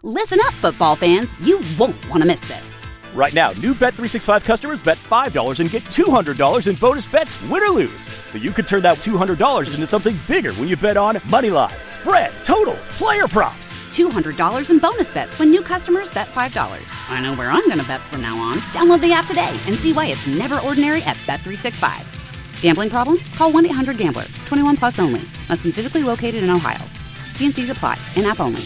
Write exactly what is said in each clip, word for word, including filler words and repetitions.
Listen up, football fans. You won't want to miss this. Right now, new Bet three sixty-five customers bet five dollars and get two hundred dollars in bonus bets, win or lose. So you could turn that two hundred dollars into something bigger when you bet on money line, spread, totals, player props. two hundred dollars in bonus bets when new customers bet five dollars. I know where I'm going to bet from now on. Download the app today and see why it's never ordinary at Bet three sixty-five. Gambling problem? Call one eight hundred gambler. twenty-one plus only. Must be physically located in Ohio. T and C's apply. In-app only.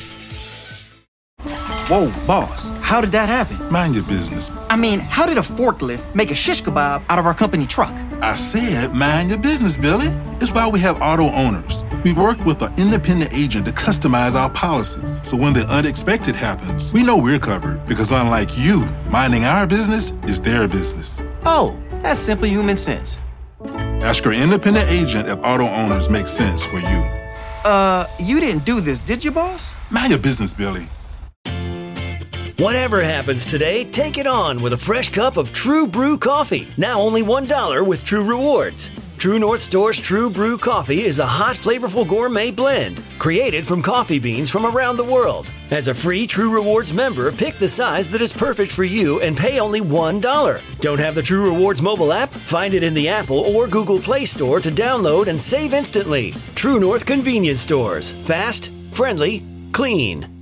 Whoa, boss, how did that happen? Mind your business. I mean, how did a forklift make a shish kebab out of our company truck? I said mind your business, Billy. It's why we have auto owners. We work with an independent agent to customize our policies. So when the unexpected happens, we know we're covered. Because unlike you, minding our business is their business. Oh, that's simple human sense. Ask your independent agent if auto owners make sense for you. Uh, you didn't do this, did you, boss? Mind your business, Billy. Whatever happens today, take it on with a fresh cup of True Brew coffee. Now only one dollar with True Rewards. True North Store's True Brew coffee is a hot, flavorful gourmet blend created from coffee beans from around the world. As a free True Rewards member, pick the size that is perfect for you and pay only one dollar. Don't have the True Rewards mobile app? Find it in the Apple or Google Play Store to download and save instantly. True North Convenience Stores. Fast, friendly, clean.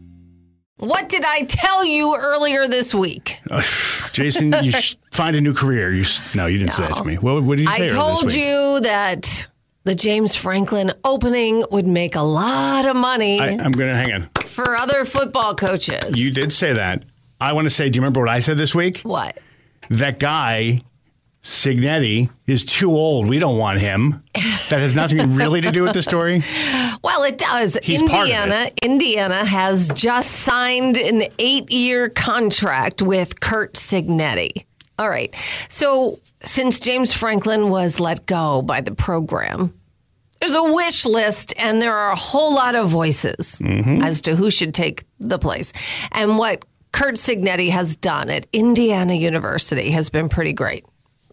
What did I tell you earlier this week? Uh, Jason, you sh- find a new career. You sh- No, you didn't no. say that to me. What, what did you say I earlier this told week? you that the James Franklin opening would make a lot of money. I, I'm going to hang on. For other football coaches. You did say that. I want to say, do you remember what I said this week? What? That guy, Signetti, is too old. We don't want him. That has nothing really to do with the story. Well, it does. He's Indiana, part of it. Indiana has just signed an eight-year contract with Curt Cignetti. All right. So since James Franklin was let go by the program, there's a wish list, and there are a whole lot of voices mm-hmm. as to who should take the place. And what Curt Cignetti has done at Indiana University has been pretty great.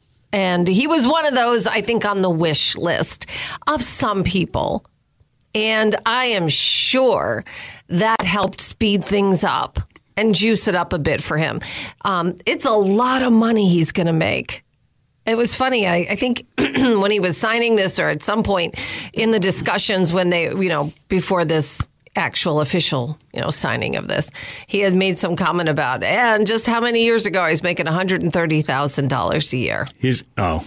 And he was one of those, I think, on the wish list of some people. And I am sure that helped speed things up and juice it up a bit for him. Um, it's a lot of money he's going to make. It was funny. I, I think when he was signing this, or at some point in the discussions when they, you know, before this actual official, you know, signing of this, he had made some comment about, and just how many years ago he's making one hundred thirty thousand dollars a year. He's, oh.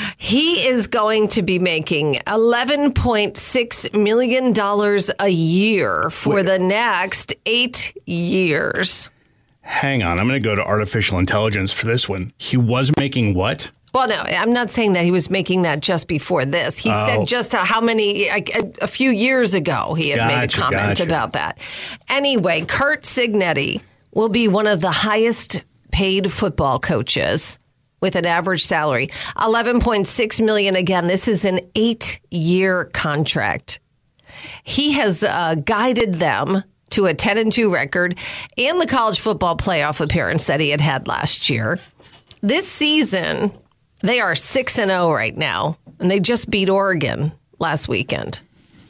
He is going to be making eleven point six million dollars a year for Wait. the next eight years. Hang on. I'm going to go to artificial intelligence for this one. He was making what? Well, no, I'm not saying that he was making that just before this. He oh. said just how many, a, a few years ago, he had gotcha, made a comment gotcha. about that. Anyway, Curt Cignetti will be one of the highest paid football coaches with an average salary. eleven point six million dollars. Again, this is an eight-year contract. He has uh, guided them to a ten and two record and the college football playoff appearance that he had had last year. This season, they are six and oh right now, and they just beat Oregon last weekend.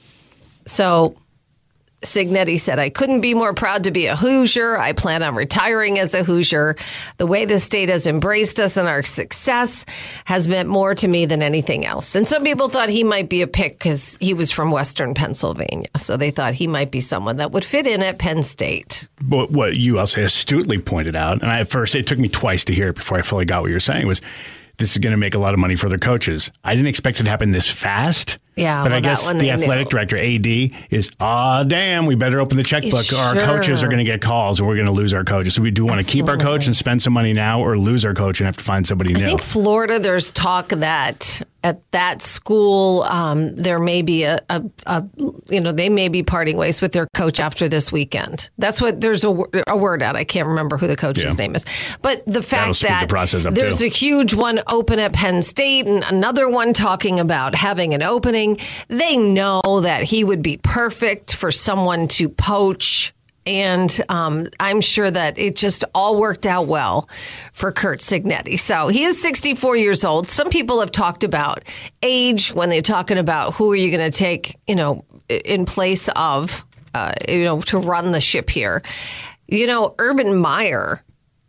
So Cignetti said, I couldn't be more proud to be a Hoosier. I plan on retiring as a Hoosier. The way the state has embraced us and our success has meant more to me than anything else. And some people thought he might be a pick because he was from Western Pennsylvania. So they thought he might be someone that would fit in at Penn State. But what you also astutely pointed out, and I, at first it took me twice to hear it before I fully got what you were saying, was this is going to make a lot of money for their coaches. I didn't expect it to happen this fast. Yeah, but well, I guess the athletic knew. director, A D, is, ah, damn, we better open the checkbook sure. or our coaches are going to get calls and we're going to lose our coaches. So we do want to keep our coach and spend some money now, or lose our coach and have to find somebody new. I think Florida, there's talk that at that school, um, there may be a, a, a, you know, they may be parting ways with their coach after this weekend. That's what, there's a, a word out. I can't remember who the coach's yeah. name is. But the fact that the process up there's too. a huge one open at Penn State and another one talking about having an opening, they know that he would be perfect for someone to poach. And um, I'm sure that it just all worked out well for Curt Cignetti. So he is sixty-four years old. Some people have talked about age when they're talking about who are you going to take, you know, in place of uh, you know, to run the ship here. You know, Urban Meyer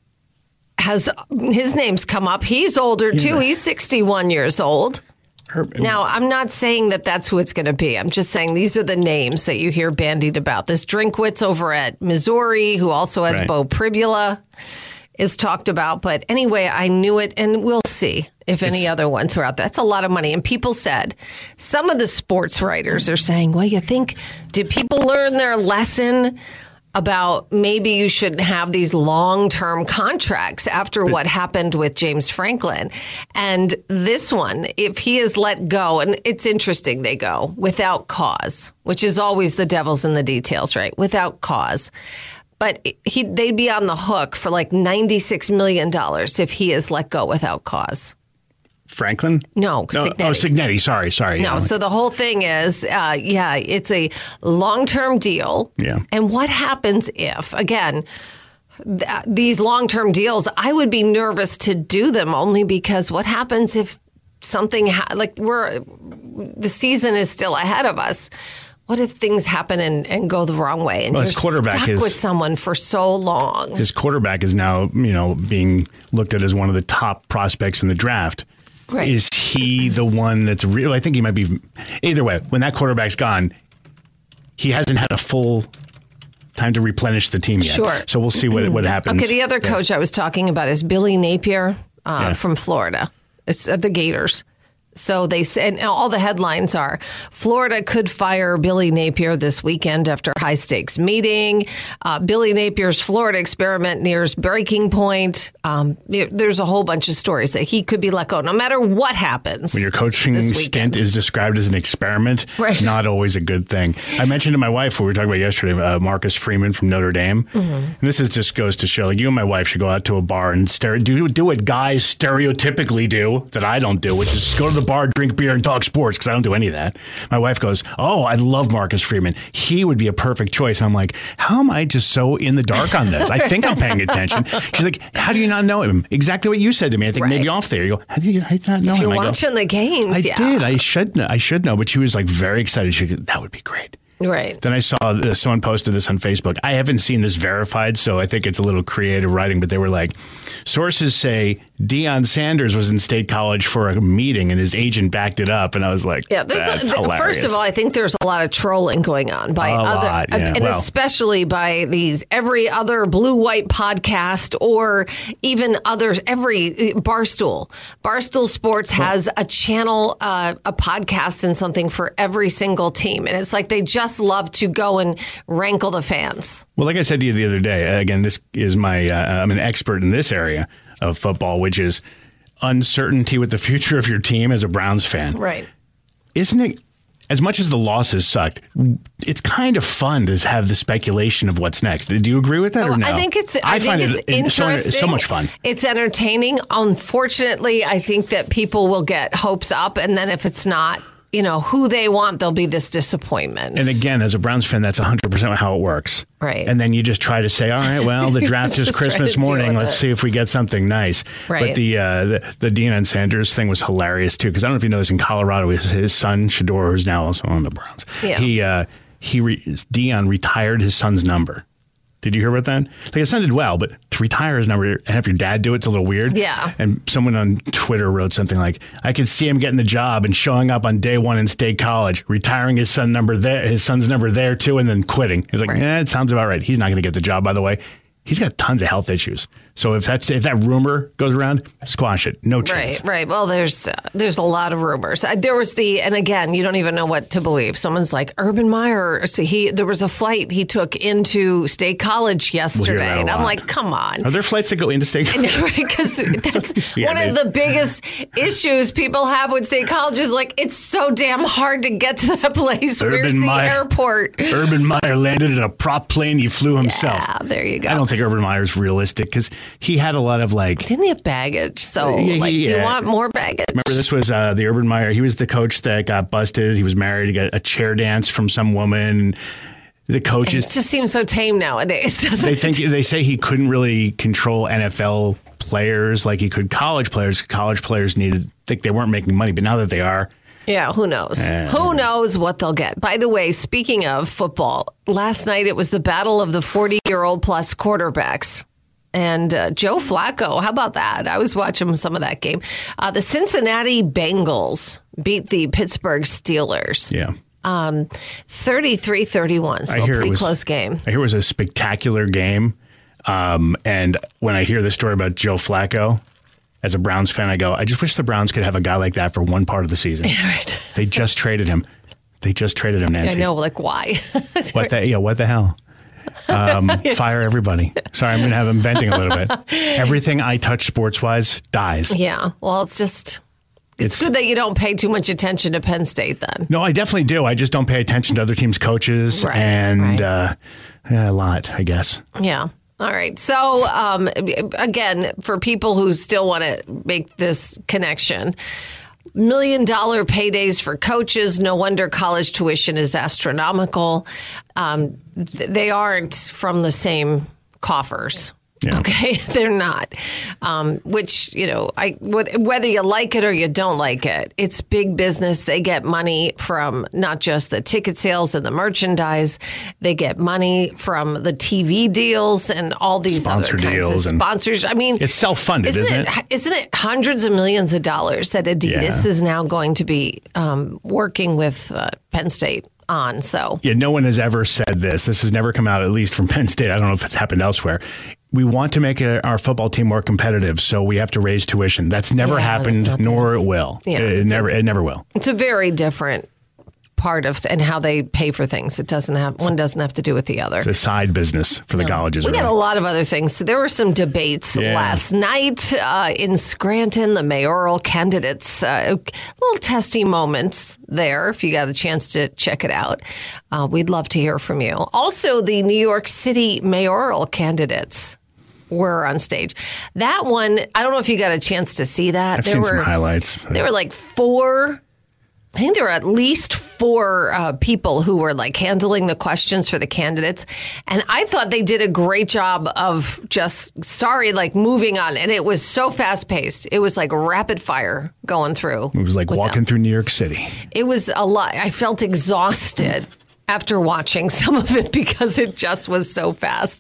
has his name's come up. He's older too. Yeah. He's sixty-one years old. Urban. Now, I'm not saying that that's who it's going to be. I'm just saying these are the names that you hear bandied about. This Drinkwitz over at Missouri, who also has right. Bo Pribula, is talked about. But anyway, I knew it, and we'll see if any it's, other ones are out there. That's a lot of money. And people said, some of the sports writers are saying, well, you think, did people learn their lesson about maybe you shouldn't have these long-term contracts after what happened with James Franklin? And this one, if he is let go, and it's interesting, they go without cause, which is always the devil's in the details, right? Without cause. But he, they'd be on the hook for like ninety-six million dollars if he is let go without cause. Franklin? No, no Cignetti. Oh, Cignetti. Sorry, sorry. No, yeah. So the whole thing is, uh, yeah, it's a long-term deal. Yeah. And what happens if, again, th- these long-term deals, I would be nervous to do them only because what happens if something, ha- like we're, the season is still ahead of us. What if things happen and, and go the wrong way and well, you're his quarterback stuck is, with someone for so long? His quarterback is now, you know, being looked at as one of the top prospects in the draft. Right. Is he the one that's real? I think he might be. Either way, when that quarterback's gone, he hasn't had a full time to replenish the team yet. Sure. So we'll see what what happens. Okay, the other coach yeah. I was talking about is Billy Napier uh, yeah. from Florida. It's uh, the Gators. So they said, and all the headlines are, Florida could fire Billy Napier this weekend after high stakes meeting. Uh, Billy Napier's Florida experiment nears breaking point. Um, there's a whole bunch of stories that he could be let go no matter what happens. When your coaching stint is described as an experiment, right. not always a good thing. I mentioned to my wife, what we were talking about yesterday, uh, Marcus Freeman from Notre Dame. Mm-hmm. And this is just goes to show, like, you and my wife should go out to a bar and stare, do, do what guys stereotypically do that I don't do, which is go to the bar, drink beer, and talk sports, because I don't do any of that. My wife goes, oh, I love Marcus Freeman. He would be a perfect choice. And I'm like, how am I just so in the dark on this? I think I'm paying attention. She's like, how do you not know him? Exactly what you said to me. I think right. maybe off there. You go, how do you, how do you not know if him? You're watching go, the games, I yeah. did. I should know. I should know. But she was like very excited. She said, that would be great. Right. Then I saw uh, someone posted this on Facebook. I haven't seen this verified, so I think it's a little creative writing, but they were like, sources say Deion Sanders was in State College for a meeting and his agent backed it up. And I was like, yeah, that's a, hilarious. First of all, I think there's a lot of trolling going on by a other, lot, yeah. and well, especially by these every other blue-white podcast or even others, every Barstool. Barstool Sports well, has a channel, uh, a podcast and something for every single team. And it's like they just love to go and rankle the fans. Well, like I said to you the other day, again, this is my, uh, I'm an expert in this area of football, which is uncertainty with the future of your team as a Browns fan. Right. Isn't it, as much as the losses sucked, it's kind of fun to have the speculation of what's next. Do you agree with that oh, or no? I think it's, I, I think find it's it interesting. So, so much fun. It's entertaining. Unfortunately, I think that people will get hopes up, and then if it's not, you know, who they want, there'll be this disappointment. And again, as a Browns fan, that's one hundred percent how it works. Right. And then you just try to say, all right, well, the draft is Christmas morning. Let's it. see if we get something nice. Right. But the uh, the, the Deion Sanders thing was hilarious, too, because I don't know if you know this, in Colorado, his, his son, Shador, who's now also on the Browns, yeah. he, uh, he re- Deion retired his son's number. Did you hear about that? Like, his son did well, but to retire his number and have your dad do it, it's a little weird. Yeah. And someone on Twitter wrote something like, I could see him getting the job and showing up on day one in State College, retiring his son number there, his son's number there too, and then quitting. He's like, right. eh, it sounds about right. He's not going to get the job, by the way. He's got tons of health issues. So if that's if that rumor goes around, squash it. No chance. Right, right. Well, there's uh, there's a lot of rumors. Uh, there was the, and again, you don't even know what to believe. Someone's like, Urban Meyer, so he there was a flight he took into State College yesterday. We'll and I'm like, come on. Are there flights that go into State College? Because that's yeah, one they, of the biggest issues people have with State College is like, it's so damn hard to get to that place. Urban Where's the Meyer, airport? Urban Meyer landed in a prop plane. He flew himself. Yeah, there you go. I don't think Urban Meyer's realistic because he had a lot of like... Didn't he have baggage? So, yeah, like, he, do you uh, want more baggage? Remember, this was uh, the Urban Meyer. He was the coach that got busted. He was married. He got a chair dance from some woman. The coaches... It just seems so tame nowadays, doesn't they it? think They say he couldn't really control N F L players like he could college players. College players needed... think they weren't making money, but now that they are... Yeah, who knows? Uh, who knows what they'll get? By the way, speaking of football, last night it was the battle of the forty-year-old plus quarterbacks. And uh, Joe Flacco, how about that? I was watching some of that game. Uh, the Cincinnati Bengals beat the Pittsburgh Steelers. Yeah. Um, thirty-three thirty-one, so I hear a pretty it was, close game. I hear it was a spectacular game. Um, and when I hear the story about Joe Flacco, as a Browns fan, I go, I just wish the Browns could have a guy like that for one part of the season. Yeah, right. They just traded him. They just traded him, Nancy. I know, like, why? what the, yeah, what the hell? Um, fire everybody. Sorry, I'm going to have him venting a little bit. Everything I touch sports-wise dies. Yeah, well, it's just... It's, it's good that you don't pay too much attention to Penn State then. No, I definitely do. I just don't pay attention to other teams' coaches right, and right. Uh, a lot, I guess. Yeah. All right. So, um, again, for people who still want to make this connection, million dollar paydays for coaches. No wonder college tuition is astronomical. Um, th- they aren't from the same coffers. Yeah. Okay, they're not. Um, which, you know, I would, whether you like it or you don't like it, it's big business. They get money from not just the ticket sales and the merchandise. They get money from the T V deals and all these Sponsor other kinds of sponsors. I mean, it's self-funded, isn't, isn't it? it? Isn't it hundreds of millions of dollars that Adidas yeah. is now going to be um, working with uh, Penn State on? So yeah, no one has ever said this. This has never come out, at least from Penn State. I don't know if it's happened elsewhere. We want to make a, our football team more competitive, so we have to raise tuition. That's never yeah, happened, that's nor it will. Yeah, it, it never, a, it never will. It's a very different part of and how they pay for things. It doesn't have one doesn't have to do with the other. It's a side business for the no. colleges. We really. got a lot of other things. There were some debates yeah. last night uh, in Scranton. The mayoral candidates, uh, little testy moments there. If you got a chance to check it out, uh, we'd love to hear from you. Also, the New York City mayoral candidates were on stage. That one, I don't know if you got a chance to see that. I've there seen were, some highlights. There were like four, I think there were at least four uh, people who were like handling the questions for the candidates. And I thought they did a great job of just, sorry, like moving on. And it was so fast paced. It was like rapid fire going through. It was like walking them. through New York City. It was a lot. I felt exhausted after watching some of it because it just was so fast.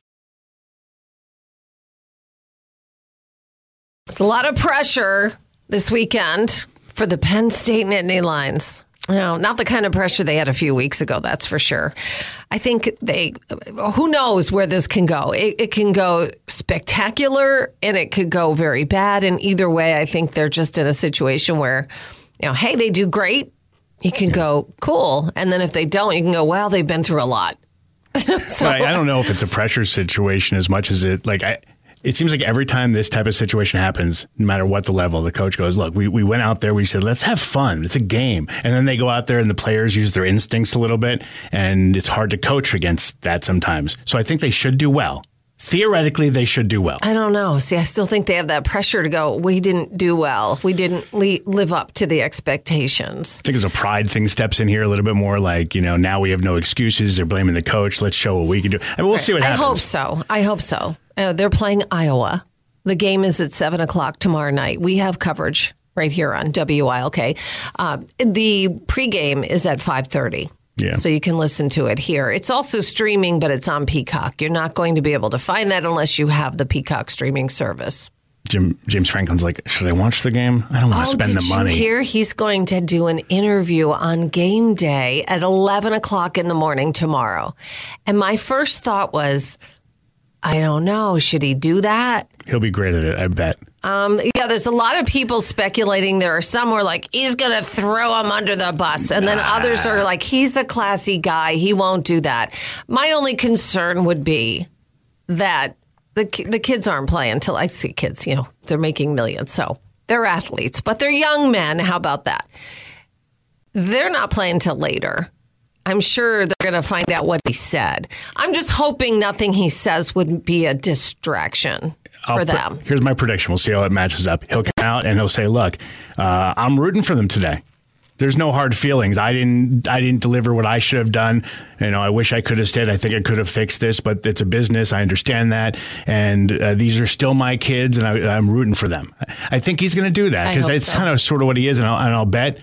There's a lot of pressure this weekend for the Penn State Nittany Lions. No, not the kind of pressure they had a few weeks ago, that's for sure. I think they, who knows where this can go. It, it can go spectacular and it could go very bad. And either way, I think they're just in a situation where, you know, hey, they do great. You can go, cool. And then if they don't, you can go, well, they've been through a lot. so, I, I don't know if it's a pressure situation as much as it, like, I, it seems like every time this type of situation happens, no matter what the level, the coach goes, look, we, we went out there, we said, let's have fun. It's a game. And then they go out there and the players use their instincts a little bit. And it's hard to coach against that sometimes. So I think they should do well. Theoretically, they should do well. I don't know. See, I still think they have that pressure to go, we didn't do well. We didn't le- live up to the expectations. I think as a pride thing steps in here a little bit more, like, you know, now we have no excuses. They're blaming the coach. Let's show what we can do. I mean, we'll right. see what happens. I hope so. I hope so. Uh, they're playing Iowa. The game is at seven o'clock tomorrow night. We have coverage right here on W I L K. Uh, the pregame is at five thirty. Yeah. So you can listen to it here. It's also streaming, but it's on Peacock. You're not going to be able to find that unless you have the Peacock streaming service. Jim James Franklin's like, should I watch the game? I don't want to oh, spend did the money. You hear he's going to do an interview on game day at eleven o'clock in the morning tomorrow. And my first thought was, I don't know. Should he do that? He'll be great at it, I bet. Um, yeah, there's a lot of people speculating. There are some who are like, he's going to throw him under the bus. And then nah. others are like, he's a classy guy. He won't do that. My only concern would be that the the kids aren't playing until I see kids, you know, they're making millions. So they're athletes, but they're young men. How about that? They're not playing until later. I'm sure they're going to find out what he said. I'm just hoping nothing he says would be a distraction for I'll them. Pre- here's my prediction. We'll see how it matches up. He'll come out and he'll say, look, uh, I'm rooting for them today. There's no hard feelings. I didn't I didn't deliver what I should have done. You know, I wish I could have stayed. I think I could have fixed this, but it's a business. I understand that. And uh, these are still my kids, and I, I'm rooting for them. I think he's going to do that because it's so. kind of sort of what he is. And I'll, and I'll bet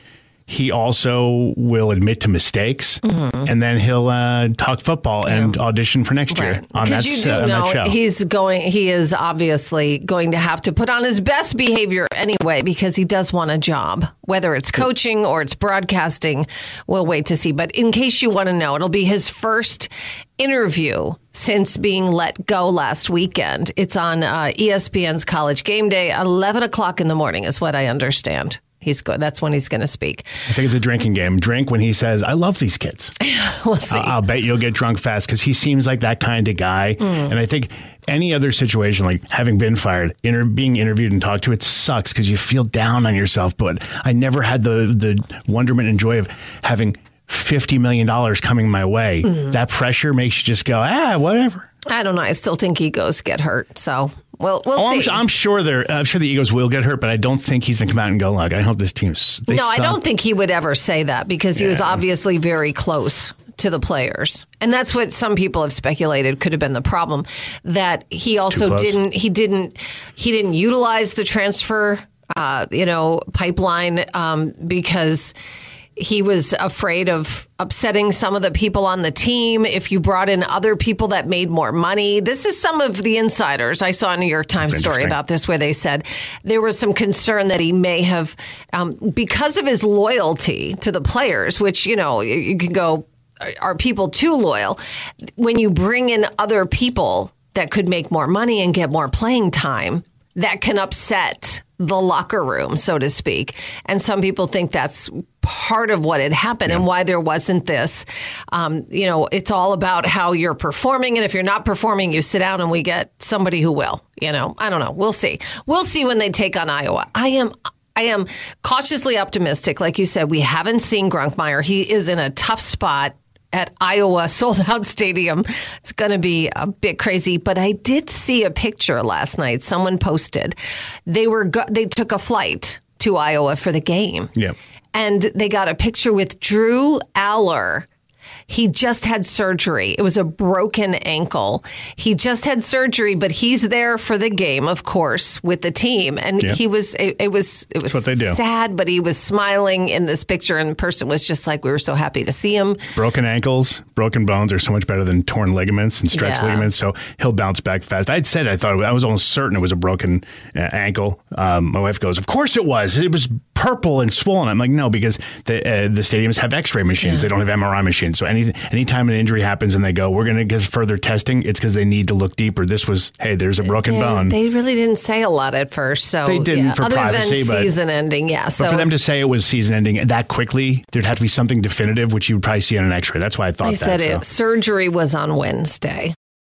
he also will admit to mistakes, mm-hmm. and then he'll uh, talk football yeah. and audition for next right. year on, that, you do uh, on know that show. He's going. He is obviously going to have to put on his best behavior anyway because he does want a job. Whether it's coaching or it's broadcasting, we'll wait to see. But in case you want to know, it'll be his first interview since being let go last weekend. It's on uh, E S P N's College Game Day, eleven o'clock in the morning is what I understand. He's go- That's when he's going to speak. I think it's a drinking game. Drink when he says, I love these kids. We'll see. I'll, I'll bet you'll get drunk fast because he seems like that kind of guy. Mm. And I think any other situation, like having been fired, inter- being interviewed and talked to, it sucks because you feel down on yourself. But I never had the, the wonderment and joy of having fifty million dollars coming my way. Mm. That pressure makes you just go, ah, whatever. I don't know. I still think egos get hurt. So we'll, we'll oh, see. I'm, I'm sure they're, I'm sure the egos will get hurt, but I don't think he's going to come out and go, look, I hope this team's. No, suck. I don't think he would ever say that because he yeah. was obviously very close to the players. And that's what some people have speculated could have been the problem, that he also didn't, he didn't, he didn't utilize the transfer, uh, you know, pipeline um, because he was afraid of upsetting some of the people on the team if you brought in other people that made more money. This is some of the insiders. I saw a New York Times story about this where they said there was some concern that he may have, um, because of his loyalty to the players, which, you know, you, you can go, are people too loyal? When you bring in other people that could make more money and get more playing time, that can upset the locker room, so to speak. And some people think that's part of what had happened yeah. and why there wasn't this. Um, you know, it's all about how you're performing. And if you're not performing, you sit down and we get somebody who will. You know, I don't know. We'll see. We'll see when they take on Iowa. I am I am cautiously optimistic. Like you said, we haven't seen Grunkemeyer. He is in a tough spot at Iowa sold-out stadium. It's going to be a bit crazy. But I did see a picture last night. Someone posted. They were go- they took a flight to Iowa for the game. Yeah. And they got a picture with Drew Aller. He just had surgery. It was a broken ankle. He just had surgery, but he's there for the game, of course, with the team. And yep. he was, it, it was, it was That's what they do. sad, but he was smiling in this picture, and the person was just like, we were so happy to see him. Broken ankles, broken bones are so much better than torn ligaments and stretched yeah. ligaments, so he'll bounce back fast. I'd said, I thought, I was almost certain it was a broken uh, ankle. Um, my wife goes, of course it was. It was purple and swollen. I'm like, no, because the uh, the stadiums have x-ray machines. Yeah. They don't have M R I machines. So any anytime an injury happens and they go, we're going to get further testing, it's because they need to look deeper. This was, hey, there's a broken they, bone. They really didn't say a lot at first. So they didn't yeah. for Other privacy. than but, season ending, yeah. But so, for them to say it was season ending that quickly, there'd have to be something definitive, which you would probably see on an x-ray. That's why I thought they that. They said so. it, surgery was on Wednesday.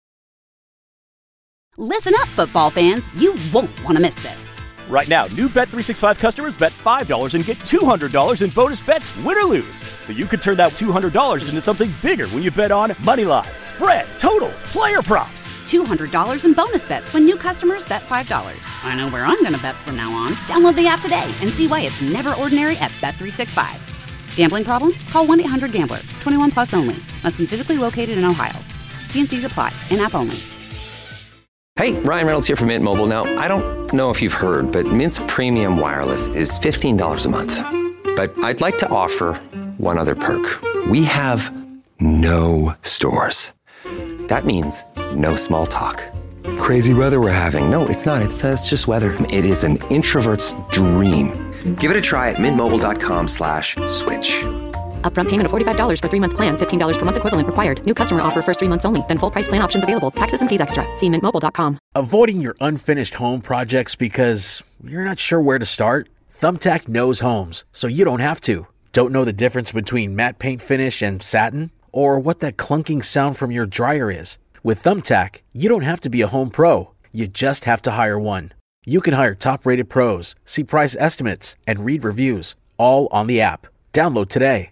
Listen up, football fans. You won't want to miss this. Right now, new Bet three sixty-five customers bet five dollars and get two hundred dollars in bonus bets, win or lose. So you could turn that two hundred dollars into something bigger when you bet on money line, spread, totals, player props. two hundred dollars in bonus bets when new customers bet five dollars. I know where I'm going to bet from now on. Download the app today and see why it's never ordinary at Bet three sixty-five. Gambling problem? Call one eight hundred gambler. twenty-one plus only. Must be physically located in Ohio. T and C's apply. In-app only. Hey, Ryan Reynolds here from Mint Mobile. Now, I don't know if you've heard, but Mint's premium wireless is fifteen dollars a month. But I'd like to offer one other perk. We have no stores. That means no small talk. Crazy weather we're having. No, it's not. It's, uh, it's just weather. It is an introvert's dream. Give it a try at mintmobile.com slash switch. Upfront payment of forty-five dollars for three-month plan, fifteen dollars per month equivalent required. New customer offer first three months only. Then full price plan options available. Taxes and fees extra. See mint mobile dot com. Avoiding your unfinished home projects because you're not sure where to start? Thumbtack knows homes, so you don't have to. Don't know the difference between matte paint finish and satin? Or what that clunking sound from your dryer is? With Thumbtack, you don't have to be a home pro. You just have to hire one. You can hire top-rated pros, see price estimates, and read reviews, all on the app. Download today.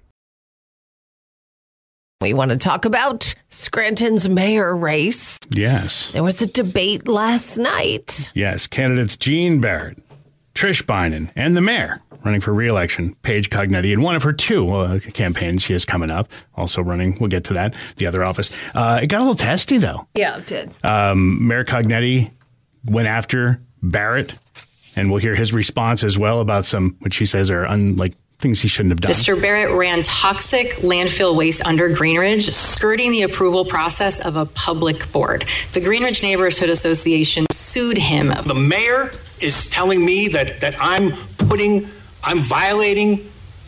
We want to talk about Scranton's mayor race. Yes. There was a debate last night. Yes. Candidates Jean Barrett, Trish Bynum, and the mayor running for re-election, Paige Cognetti, in one of her two uh, campaigns she has coming up. Also running, we'll get to that, the other office. Uh, it got a little testy, though. Yeah, it did. Um, Mayor Cognetti went after Barrett, and we'll hear his response as well about some, which she says are un, like things he shouldn't have done. Mister Barrett ran toxic landfill waste under Greenridge, skirting the approval process of a public board. The Greenridge Neighborhood Association sued him. The mayor is telling me that, that I'm putting, I'm violating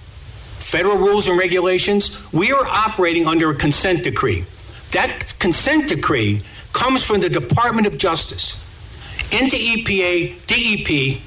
federal rules and regulations. We are operating under a consent decree. That consent decree comes from the Department of Justice into E P A, D E P,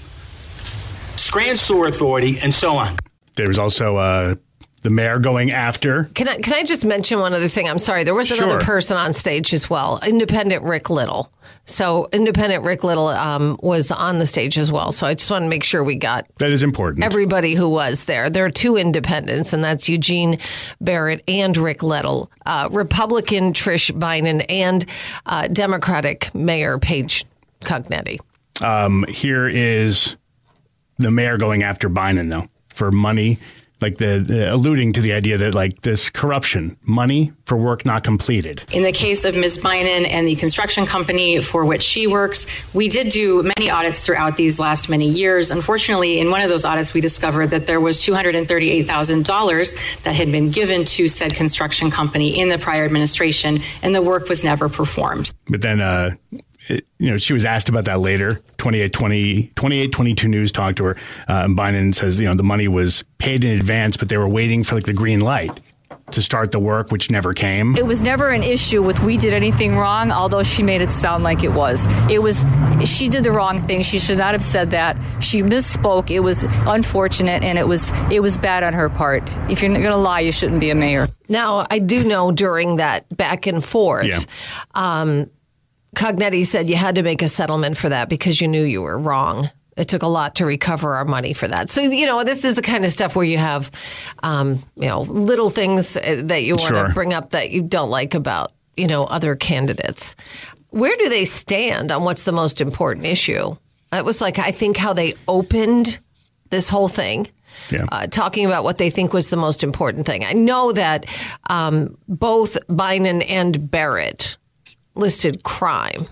Scranton Sewer Authority, and so on. There was also uh, the mayor going after. Can I can I just mention one other thing? I'm sorry. There was Sure. another person on stage as well, Independent Rick Little. So Independent Rick Little um, was on the stage as well. So I just want to make sure we got that is important. Everybody who was there. There are two independents, and that's Eugene Barrett and Rick Little, uh, Republican Trish Bynum, and uh, Democratic Mayor Paige Cognetti. Um, here is the mayor going after Bynum, though, for money, like the, the alluding to the idea that like this corruption, money for work not completed. In the case of Miz Bynum and the construction company for which she works, we did do many audits throughout these last many years. Unfortunately, in one of those audits, we discovered that there was two hundred thirty-eight thousand dollars that had been given to said construction company in the prior administration, and the work was never performed. But then, uh, it, you know, she was asked about that later. twenty-eight twenty, twenty-eight twenty-two News talked to her. Uh, and Bynum says, you know, the money was paid in advance, but they were waiting for like the green light to start the work, which never came. It was never an issue with we did anything wrong, although she made it sound like it was. It was, she did the wrong thing. She should not have said that. She misspoke. It was unfortunate, and it was it was bad on her part. If you're going to lie, you shouldn't be a mayor. Now, I do know during that back and forth, Yeah. um, Cognetti said you had to make a settlement for that because you knew you were wrong. It took a lot to recover our money for that. So, you know, this is the kind of stuff where you have, um, you know, little things that you want Sure. to bring up that you don't like about, you know, other candidates. Where do they stand on what's the most important issue? That was like, I think, how they opened this whole thing. Yeah. Uh, talking about what they think was the most important thing. I know that um, both Bynum and Barrett listed crime,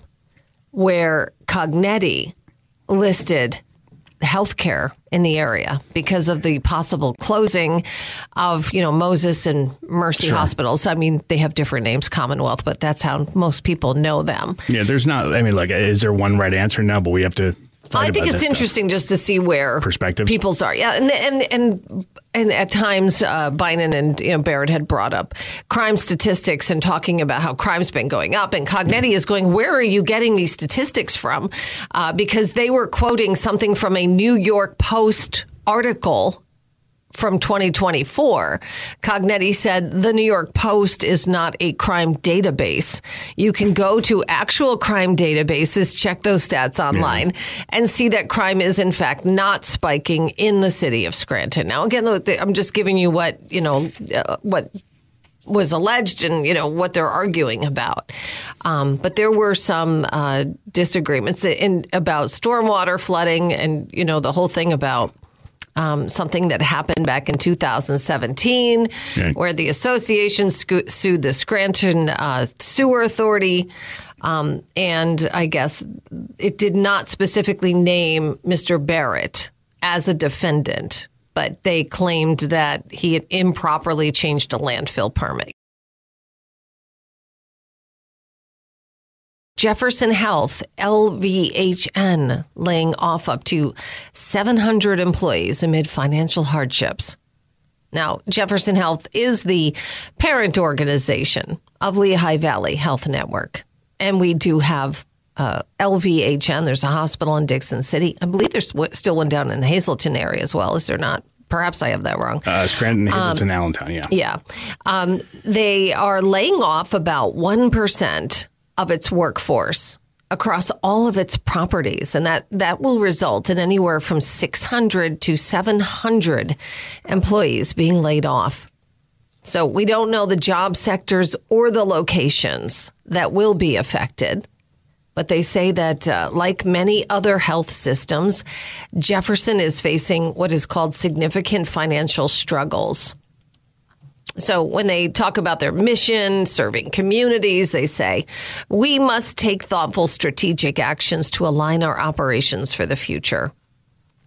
where Cognetti listed healthcare in the area because of the possible closing of, you know, Moses and Mercy Sure. hospitals. I mean, they have different names, Commonwealth, but that's how most people know them. Yeah, there's not, I mean, like, is there one right answer? No, but we have to fight I think about it's this interesting stuff. just to see where Perspectives. people's are. Yeah, and and and and at times, uh, Bynum and you know, Barrett had brought up crime statistics and talking about how crime's been going up. And Cognetti is going, where are you getting these statistics from? Uh, because they were quoting something from a New York Post article from twenty twenty-four. Cognetti said the New York Post is not a crime database. You can go to actual crime databases, check those stats online, yeah. and see that crime is in fact not spiking in the city of Scranton. Now, again, I'm just giving you what, you know, uh, what was alleged and, you know, what they're arguing about. Um, but there were some uh, disagreements in, about stormwater flooding and, you know, the whole thing about Um, something that happened back in two thousand seventeen, okay. where the association scu- sued the Scranton uh, Sewer Authority. Um, and I guess it did not specifically name Mister Barrett as a defendant, but they claimed that he had improperly changed a landfill permit. Jefferson Health, L V H N, laying off up to seven hundred employees amid financial hardships. Now, Jefferson Health is the parent organization of Lehigh Valley Health Network. And we do have uh, L V H N. There's a hospital in Dixon City. I believe there's still one down in the Hazleton area as well, is there not? Perhaps I have that wrong. Uh, Scranton, Hazleton, um, Allentown, yeah. Yeah. Um, they are laying off about one percent of its workforce across all of its properties. And that, that will result in anywhere from six hundred to seven hundred employees being laid off. So we don't know the job sectors or the locations that will be affected. But they say that, uh, like many other health systems, Jefferson is facing what is called significant financial struggles. So when they talk about their mission, serving communities, they say, we must take thoughtful strategic actions to align our operations for the future.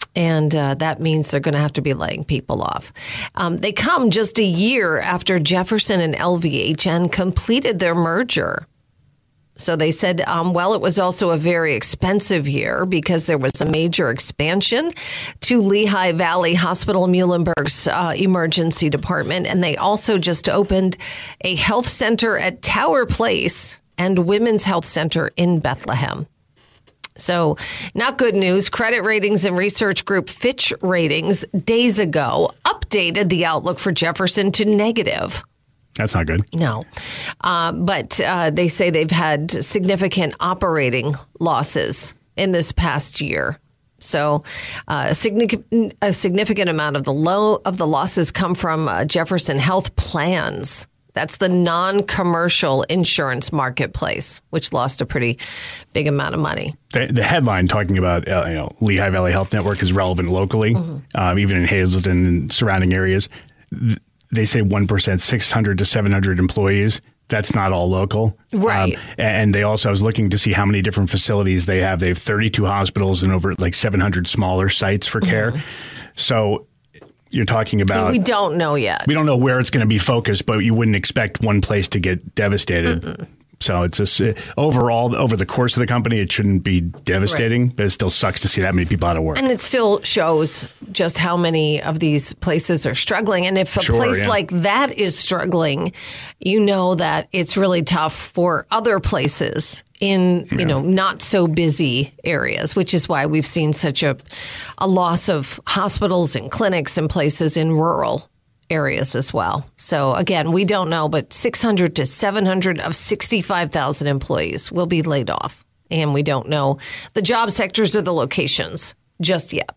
And uh, that means they're going to have to be laying people off. Um, they come just a year after Jefferson and L V H N completed their merger. So they said, um, well, it was also a very expensive year because there was a major expansion to Lehigh Valley Hospital, Muhlenberg's uh, emergency department. And they also just opened a health center at Tower Place and Women's Health Center in Bethlehem. So not good news. Credit ratings and research group Fitch Ratings days ago updated the outlook for Jefferson to negative. That's not good. No. Uh, but uh, they say they've had significant operating losses in this past year. So uh, a, significant, a significant amount of the low of the losses come from uh, Jefferson Health Plans. That's the non-commercial insurance marketplace, which lost a pretty big amount of money. The, the headline talking about uh, you know Lehigh Valley Health Network is relevant locally, mm-hmm. um, even in Hazleton and surrounding areas. Th- they say one percent, six hundred to seven hundred employees. That's not all local. Right. Um, and they also, I was looking to see how many different facilities they have. They have thirty-two hospitals and over like seven hundred smaller sites for care. Mm-hmm. So you're talking about... We don't know yet. We don't know where it's going to be focused, but you wouldn't expect one place to get devastated. Mm-mm. So it's just, uh, overall, over the course of the company, it shouldn't be devastating, right. But it still sucks to see that many people out of work. And it still shows just how many of these places are struggling. And if a sure, place yeah. like that is struggling, you know that it's really tough for other places in, you yeah. know, not so busy areas, which is why we've seen such a, a loss of hospitals and clinics and places in rural areas as well. So again, we don't know, but six hundred to seven hundred of sixty-five thousand employees will be laid off. And we don't know the job sectors or the locations just yet.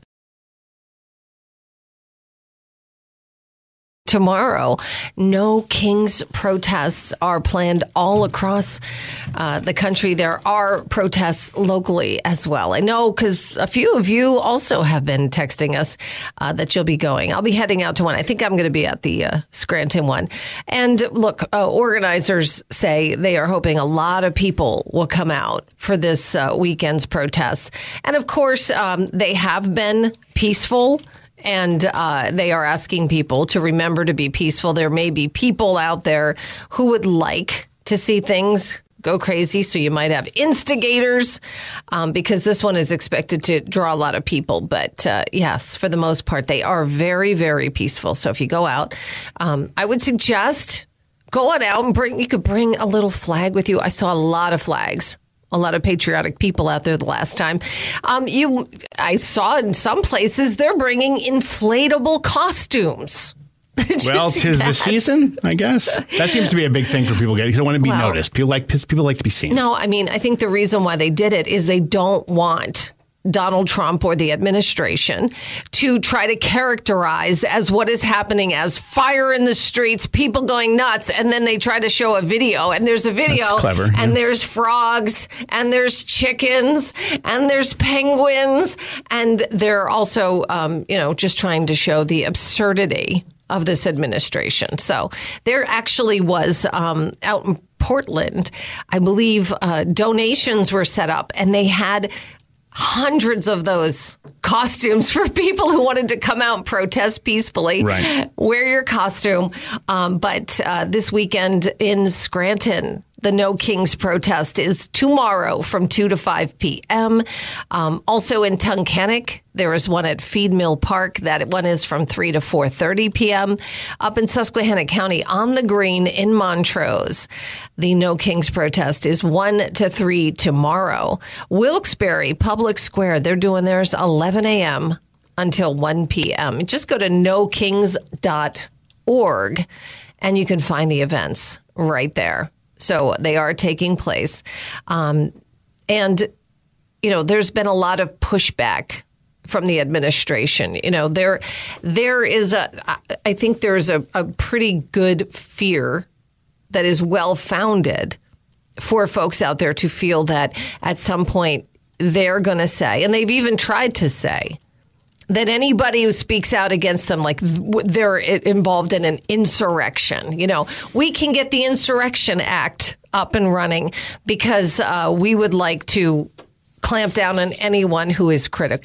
Tomorrow, No Kings protests are planned all across uh, the country. There are protests locally as well. I know because a few of you also have been texting us uh, that you'll be going. I'll be heading out to one. I think I'm going to be at the uh, Scranton one. And look, uh, organizers say they are hoping a lot of people will come out for this uh, weekend's protests. And of course, um, they have been peaceful. And uh, they are asking people to remember to be peaceful. There may be people out there who would like to see things go crazy. So you might have instigators um, because this one is expected to draw a lot of people. But uh, yes, for the most part, they are very, very peaceful. So if you go out, um, I would suggest go on out and bring, you could bring a little flag with you. I saw a lot of flags. A lot of patriotic people out there the last time. Um, you, I saw in some places they're bringing inflatable costumes. Well, tis that? the season, I guess. That seems to be a big thing for people getting. Because they want to be well, noticed. People like people like to be seen. No, I mean, I think the reason why they did it is they don't want Donald Trump or the administration to try to characterize as what is happening as fire in the streets, people going nuts, and then they try to show a video, and there's a video, That's clever, and yeah. there's frogs, and there's chickens, and there's penguins, and they're also, um, you know, just trying to show the absurdity of this administration. So there actually was um, out in Portland, I believe, uh, donations were set up, and they had hundreds of those costumes for people who wanted to come out and protest peacefully. Right. Wear your costume. Um, but uh, this weekend in Scranton, the No Kings protest is tomorrow from two to five p.m. Um, also in Tunkhannock, there is one at Feed Mill Park. That one is from three to four thirty p.m. Up in Susquehanna County on the Green in Montrose, the No Kings protest is one to three tomorrow. Wilkes-Barre Public Square, they're doing theirs eleven a.m. until one p.m. Just go to no kings dot org and you can find the events right there. So they are taking place. Um, and, you know, there's been a lot of pushback from the administration. You know, there there is a I think there's a, a pretty good fear that is well-founded for folks out there to feel that at some point they're going to say, and they've even tried to say, that anybody who speaks out against them, like they're involved in an insurrection. You know, we can get the Insurrection Act up and running because uh, we would like to clamp down on anyone who is critical.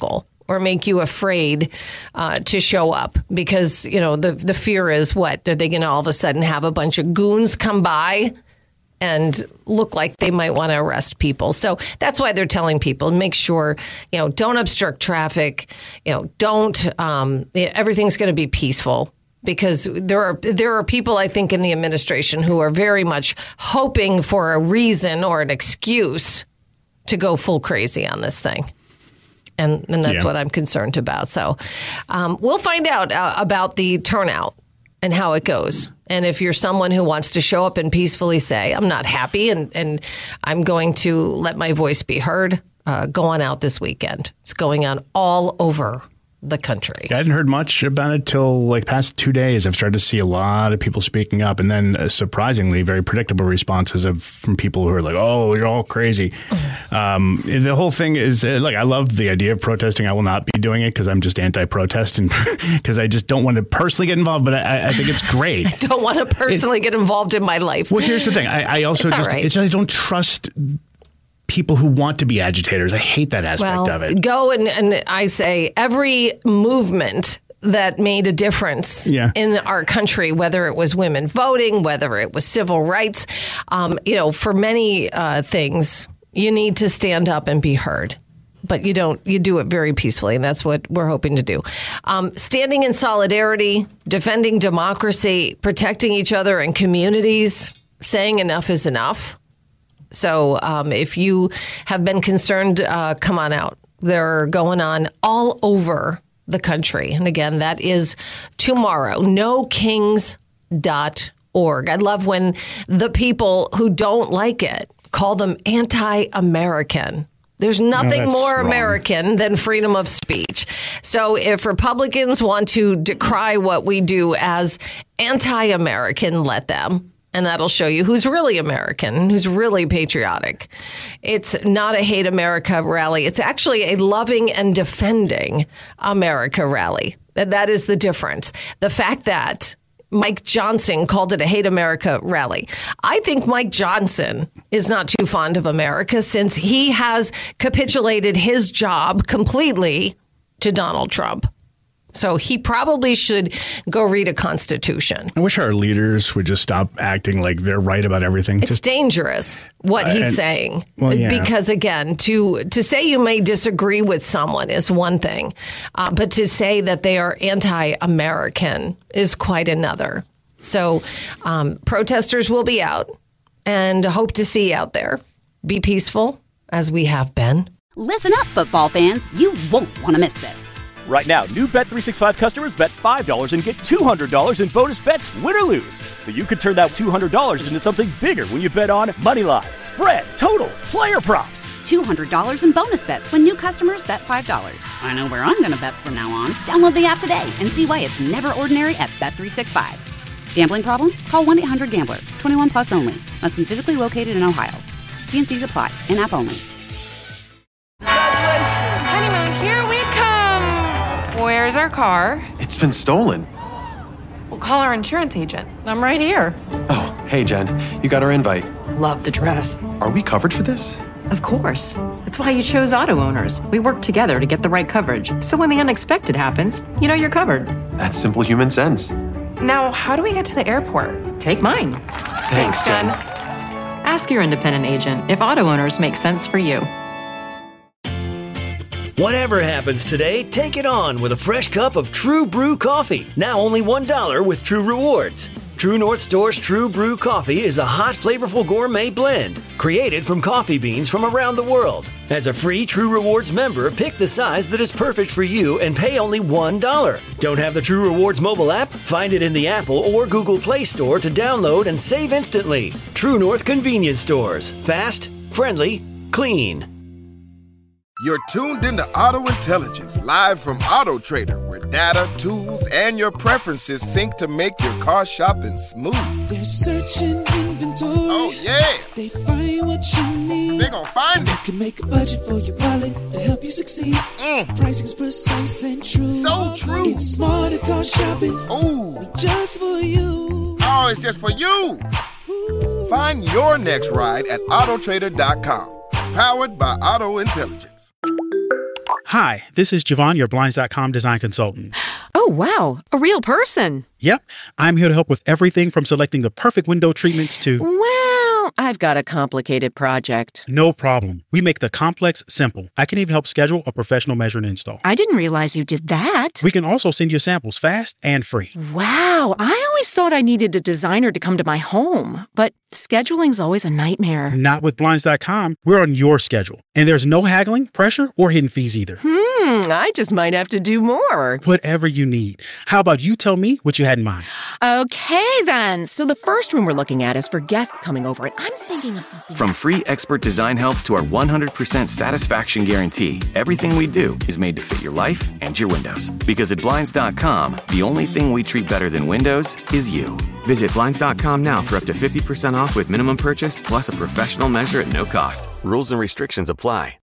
or make you afraid uh, to show up because, you know, the, the fear is what? Are they going to all of a sudden have a bunch of goons come by and look like they might want to arrest people? So that's why they're telling people, make sure, you know, don't obstruct traffic, you know, don't, um, everything's going to be peaceful. Because there are there are people, I think, in the administration who are very much hoping for a reason or an excuse to go full crazy on this thing. And, and that's yeah. what I'm concerned about. So um, we'll find out uh, about the turnout and how it goes. And if you're someone who wants to show up and peacefully say, I'm not happy and, and I'm going to let my voice be heard, uh, go on out this weekend. It's going on all over the country. I hadn't heard much about it till like past two days. I've started to see a lot of people speaking up, and then uh, surprisingly, very predictable responses of from people who are like, "Oh, you're all crazy." um, the whole thing is uh, like I love the idea of protesting. I will not be doing it because I'm just anti-protest and because I just don't want to personally get involved. But I, I think it's great. I don't want to personally it's, get involved in my life. Well, here's the thing. I, I also it's just right. it's just, I don't trust people who want to be agitators. I hate that aspect well, of it. Go and, and I say every movement that made a difference yeah. in our country, whether it was women voting, whether it was civil rights, um, you know, for many uh, things, you need to stand up and be heard. But you don't, you do it very peacefully, and that's what we're hoping to do. Um, standing in solidarity, defending democracy, protecting each other and communities, saying enough is enough. So um, if you have been concerned, uh, come on out. They're going on all over the country. And again, that is tomorrow. no kings dot org. I love when the people who don't like it call them anti-American. There's nothing no, more wrong. American than freedom of speech. So if Republicans want to decry what we do as anti-American, let them. And that'll show you who's really American, who's really patriotic. It's not a hate America rally. It's actually a loving and defending America rally. That is the difference. The fact that Mike Johnson called it a hate America rally. I think Mike Johnson is not too fond of America since he has capitulated his job completely to Donald Trump. So he probably should go read a constitution. I wish our leaders would just stop acting like they're right about everything. It's just, dangerous what he's and, saying. Well, yeah. Because, again, to, to say you may disagree with someone is one thing. Uh, but to say that they are anti-American is quite another. So um, protesters will be out and hope to see you out there. Be peaceful, as we have been. Listen up, football fans. You won't want to miss this. Right now, new Bet three sixty-five customers bet five dollars and get two hundred dollars in bonus bets, win or lose. So you could turn that two hundred dollars into something bigger when you bet on money line, spread, totals, player props. two hundred dollars in bonus bets when new customers bet five dollars. I know where I'm going to bet from now on. Download the app today and see why it's never ordinary at Bet three sixty-five. Gambling problem? Call one eight hundred gambler. twenty-one plus only. Must be physically located in Ohio. T and C's apply. In-app only. Honeymoon, here we come. Where's our car? It's been stolen. We'll call our insurance agent. I'm right here. Oh, hey, Jen. You got our invite. Love the dress. Are we covered for this? Of course. That's why you chose Auto Owners. We work together to get the right coverage. So when the unexpected happens, you know you're covered. That's simple human sense. Now, how do we get to the airport? Take mine. Thanks, Jen. Ask your independent agent if Auto Owners make sense for you. Whatever happens today, take it on with a fresh cup of True Brew coffee. Now only one dollar with True Rewards. True North Store's True Brew coffee is a hot, flavorful gourmet blend created from coffee beans from around the world. As a free True Rewards member, pick the size that is perfect for you and pay only one dollar. Don't have the True Rewards mobile app? Find it in the Apple or Google Play Store to download and save instantly. True North Convenience Stores. Fast, friendly, clean. You're tuned into Auto Intelligence, live from Auto Trader, where data, tools, and your preferences sync to make your car shopping smooth. They're searching inventory. Oh, yeah. They find what you need. They're gonna find they it. Can make a budget for your wallet to help you succeed. Mm. Pricing's precise and true. So true. It's smarter car shopping. Ooh. Just for you. Oh, it's just for you. Ooh. Find your next ride at Auto Trader dot com. Powered by Auto Intelligence. Hi, this is Javon, your Blinds dot com design consultant. Oh, wow. A real person. Yep. I'm here to help with everything from selecting the perfect window treatments to... Well, I've got a complicated project. No problem. We make the complex simple. I can even help schedule a professional measure and install. I didn't realize you did that. We can also send you samples fast and free. Wow. I always thought I needed a designer to come to my home, but scheduling's always a nightmare. Not with Blinds dot com. We're on your schedule. And there's no haggling, pressure, or hidden fees either. Hmm, I just might have to do more. Whatever you need. How about you tell me what you had in mind? Okay, then. So the first room we're looking at is for guests coming over, and I'm thinking of something... From free expert design help to our one hundred percent satisfaction guarantee, everything we do is made to fit your life and your windows. Because at Blinds dot com, the only thing we treat better than windows is you. Visit Blinds dot com now for up to fifty percent off with minimum purchase plus a professional measure at no cost. Rules and restrictions apply.